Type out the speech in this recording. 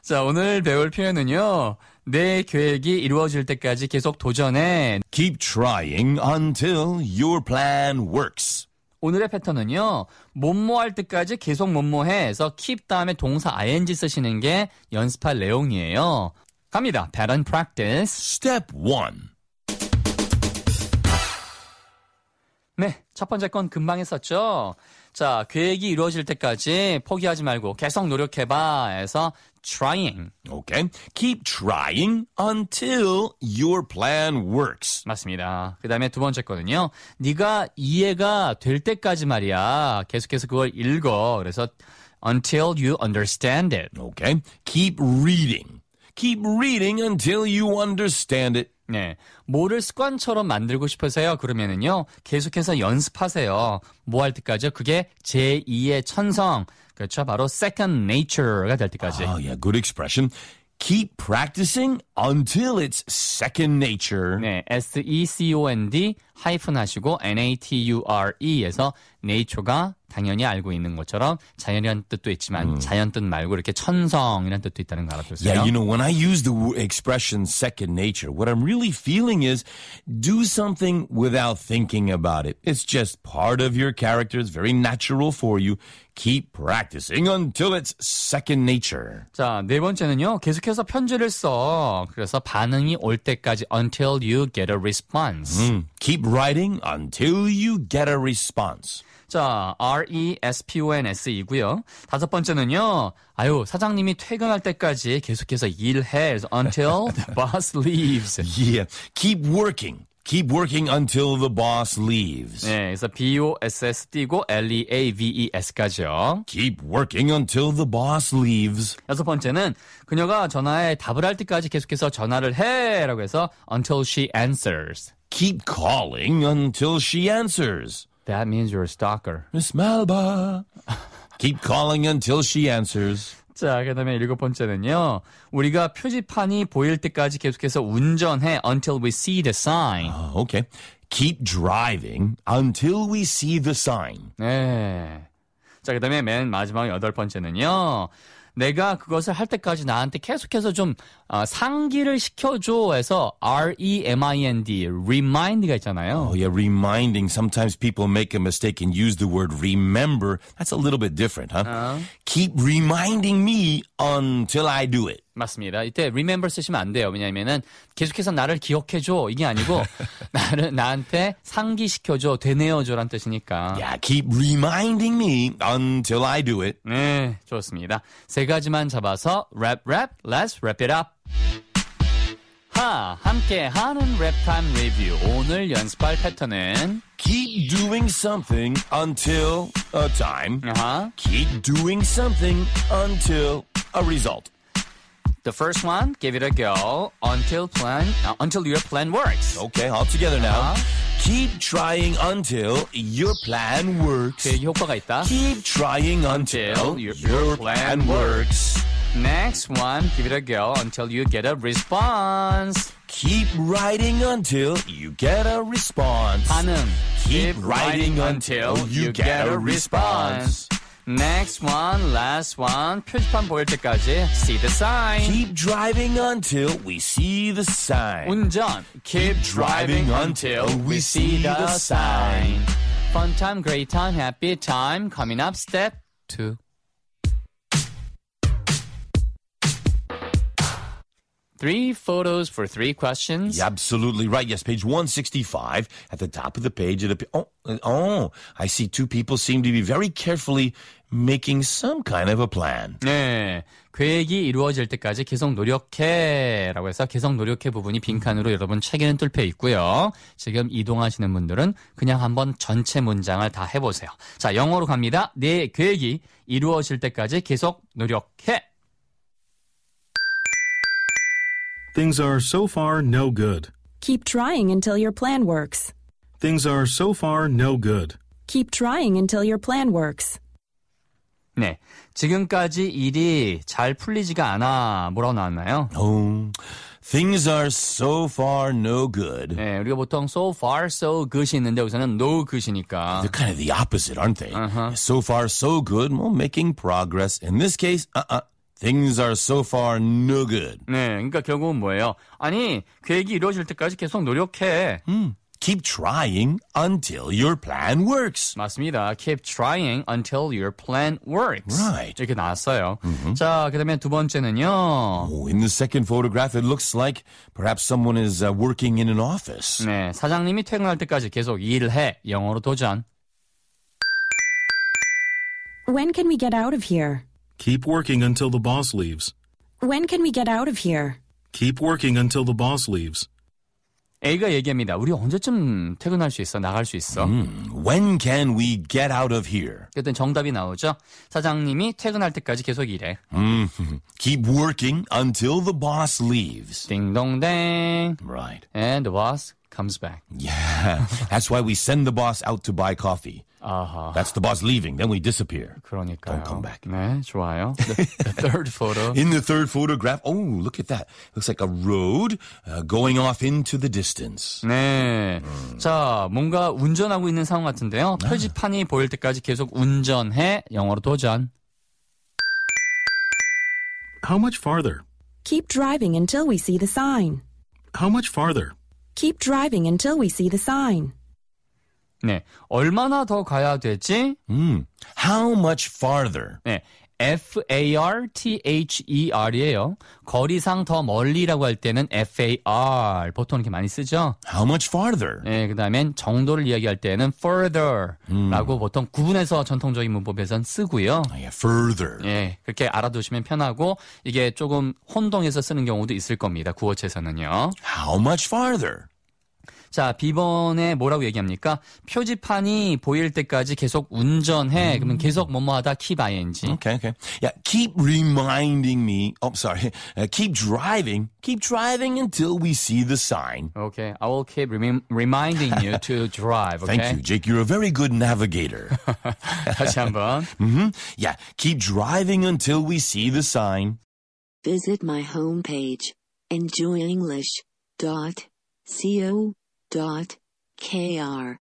자, 오늘 배울 표현은요. 내 계획이 이루어질 때까지 계속 도전해. Keep trying until your plan works. 오늘의 패턴은요. 뭐뭐할 때까지 계속 뭐뭐해서 keep 다음에 동사 ing 쓰시는 게 연습할 내용이에요. 갑니다. Pattern practice. Step 1. 네, 첫 번째 건 금방 했었죠. 자, 계획이 이루어질 때까지 포기하지 말고 계속 노력해봐 해서 trying. Okay. Keep trying until your plan works. 맞습니다. 그 다음에 두 번째 거는요. 네가 이해가 될 때까지 말이야. 계속해서 그걸 읽어. 그래서 until you understand it. Okay. Keep reading. Keep reading until you understand it. 네, 뭐를 습관처럼 만들고 싶으세요? 그러면은요, 계속해서 연습하세요. 뭐 할 때까지요? 그게 제2의 천성, 그렇죠? 바로 second nature가 될 때까지. Oh, yeah, good expression. Keep practicing until it's second nature. 네, second 하이픈 하시고 nature에서 nature가 당연히 알고 있는 것처럼 자연이라는 뜻도 있지만 자연 뜻 말고 이렇게 천성이라는 뜻도 있다는 거 알아두세요. Yeah, you know, when I use the expression second nature, what I'm really feeling is do something without thinking about it. It's just part of your character. It's very natural for you. Keep practicing until it's second nature. 자, 네 번째는요. 계속해서 편지를 써. 그래서 반응이 올 때까지 until you get a response. Keep writing until you get a response. 자, response이고요. 다섯 번째는요. 아유, 사장님이 퇴근할 때까지 계속해서 일해. 그래서 until the boss leaves. Yeah, keep working. Keep working until the boss leaves. 네, 그래서 boss 띄고 leaves까지요. Keep working until the boss leaves. 여섯 번째는 그녀가 전화에 답을 할 때까지 계속해서 전화를 해. 라고 해서 until she answers. Keep calling until she answers. That means you're a stalker. Miss Malba. Keep calling until she answers. 자, 그 다음에 일곱 번째는요. 우리가 표지판이 보일 때까지 계속해서 운전해 until we see the sign. Okay. Keep driving until we see the sign. 네. 자, 그 다음에 맨 마지막 여덟 번째는요. 내가 그것을 할 때까지 나한테 계속해서 좀 상기를 시켜줘 해서 R-E-M-I-N-D, remind가 있잖아요. Oh, yeah, reminding. Sometimes people make a mistake and use the word remember. That's a little bit different, huh? Keep reminding me until I do it. 맞습니다. 이때 remember 쓰시면 안 돼요. 왜냐하면은 계속해서 나를 기억해줘 이게 아니고 나한테 상기시켜줘, 되뇌어줘란 뜻이니까. Yeah, keep reminding me until I do it. 네, 좋습니다. 세 가지만 잡아서 let's wrap it up. 함께 하는 랩타임 리뷰. 오늘 연습할 패턴은 Keep doing something until a time. Uh-huh. Keep doing something until a result. The first one, give it a go until your plan works. Okay, all together now. Keep trying until your plan works. 그 효과가 있다. Keep trying until your plan works. Next one, give it a go until you get a response. Keep writing until you get a response. 반응. Keep writing until you get a response. Next one, last one. 표지판 보일 때까지 see the sign. Keep driving until we see the sign. 운전. Keep driving until we see the sign. Fun time, great time, happy time. Coming up, step 2. 3 photos for 3 questions. You're absolutely right. Yes, page 165 at the top of the page. I see 2 people seem to be very carefully making some kind of a plan. 네, 계획이 이루어질 때까지 계속 노력해 라고 해서 계속 노력해 부분이 빈칸으로 여러분 책에는 뚫혀 있고요. 지금 이동하시는 분들은 그냥 한번 전체 문장을 다 해보세요. 자, 영어로 갑니다. 내 계획이 이루어질 때까지 계속 노력해. Things are so far no good. Keep trying until your plan works. Things are so far no good. Keep trying until your plan works. 네, 지금까지 일이 잘 풀리지가 않아. 뭐라고 나왔나요? Things are so far no good. 네, 우리가 보통 so far so good이 있는데 여기서는 no good이니까. They're kind of the opposite, aren't they? So far so good, well, making progress. In this case, Things are so far no good. 네, 그러니까 결국은 뭐예요? 아니, 계획이 이루어질 때까지 계속 노력해. Keep trying until your plan works. 맞습니다. Keep trying until your plan works. Right. 이렇게 나왔어요. 자, 그다음에 두 번째는요. Oh, in the second photograph, it looks like perhaps someone is working in an office. 네, 사장님이 퇴근할 때까지 계속 일해. 영어로 도전. When can we get out of here? Keep working until the boss leaves. When can we get out of here? Keep working until the boss leaves. A가 얘기합니다. 우리 언제쯤 퇴근할 수 있어? 나갈 수 있어? When can we get out of here? 그랬더니 정답이 나오죠. 사장님이 퇴근할 때까지 계속 일해. Keep working until the boss leaves. 띵동댕. Right. And the boss comes back. Yeah. That's why we send the boss out to buy coffee. 아하. That's the boss leaving. Then we disappear. 그러니까요. Don't come back. 네, 좋아요. The third photo. In the third photograph, oh, look at that. Looks like a road going off into the distance. 네. 자, 뭔가 운전하고 있는 상황 같은데요. 표지판이 보일 때까지 계속 운전해. 영어로 도전. How much farther? Keep driving until we see the sign. How much farther? Keep driving until we see the sign. 네. 얼마나 더 가야 되지? How much farther? 네. FARTHER이에요. 거리상 더 멀리라고 할 때는 FAR. 보통 이렇게 많이 쓰죠? How much farther? 네, 그 다음엔 정도를 이야기할 때는 further라고 보통 구분해서 전통적인 문법에선 쓰고요. Yeah, further. 예, 그렇게 알아두시면 편하고 이게 조금 혼동해서 쓰는 경우도 있을 겁니다. 구어체에서는요. How much farther? 자, B번에 뭐라고 얘기합니까? 표지판이 보일 때까지 계속 운전해. 그러면 계속 뭐뭐 하다 keep ing. Okay. Yeah, keep reminding me. Oh, sorry. Keep driving until we see the sign. Okay, I will keep reminding you to drive. Okay? Thank you, Jake. You're a very good navigator. 다시 한번. Yeah, keep driving until we see the sign. Visit my homepage, enjoyenglish.co.kr.